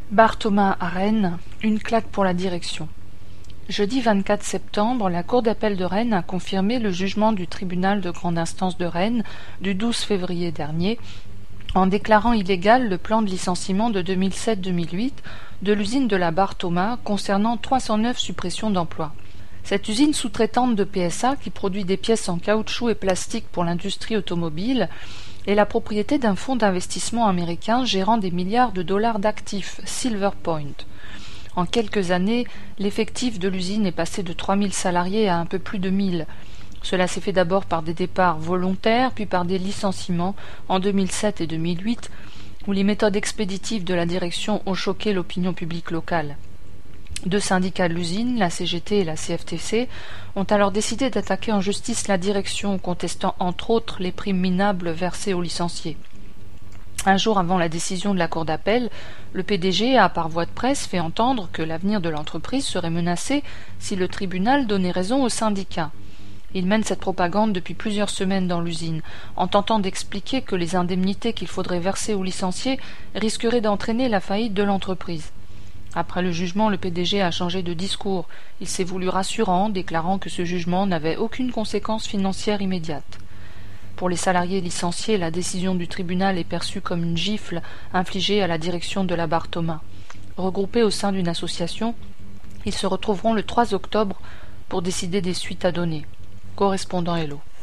Bar Thomas à Rennes, une claque pour la direction. Jeudi 24 septembre, la Cour d'appel de Rennes a confirmé le jugement du tribunal de grande instance de Rennes du 12 février dernier en déclarant illégal le plan de licenciement de 2007-2008 de l'usine de la Bar Thomas concernant 309 suppressions d'emplois. Cette usine sous-traitante de PSA, qui produit des pièces en caoutchouc et plastique pour l'industrie automobile, est la propriété d'un fonds d'investissement américain gérant des milliards de dollars d'actifs, Silver Point. En quelques années, l'effectif de l'usine est passé de 3000 salariés à un peu plus de 1000. Cela s'est fait d'abord par des départs volontaires, puis par des licenciements en 2007 et 2008, où les méthodes expéditives de la direction ont choqué l'opinion publique locale. Deux syndicats de l'usine, la CGT et la CFTC, ont alors décidé d'attaquer en justice la direction, contestant entre autres les primes minables versées aux licenciés. Un jour avant la décision de la Cour d'appel, le PDG a par voie de presse fait entendre que l'avenir de l'entreprise serait menacé si le tribunal donnait raison aux syndicats. Il mène cette propagande depuis plusieurs semaines dans l'usine, en tentant d'expliquer que les indemnités qu'il faudrait verser aux licenciés risqueraient d'entraîner la faillite de l'entreprise. Après le jugement, le PDG a changé de discours. Il s'est voulu rassurant, déclarant que ce jugement n'avait aucune conséquence financière immédiate. Pour les salariés licenciés, la décision du tribunal est perçue comme une gifle infligée à la direction de la Bar Thomas. Regroupés au sein d'une association, ils se retrouveront le 3 octobre pour décider des suites à donner. Correspondant Hello.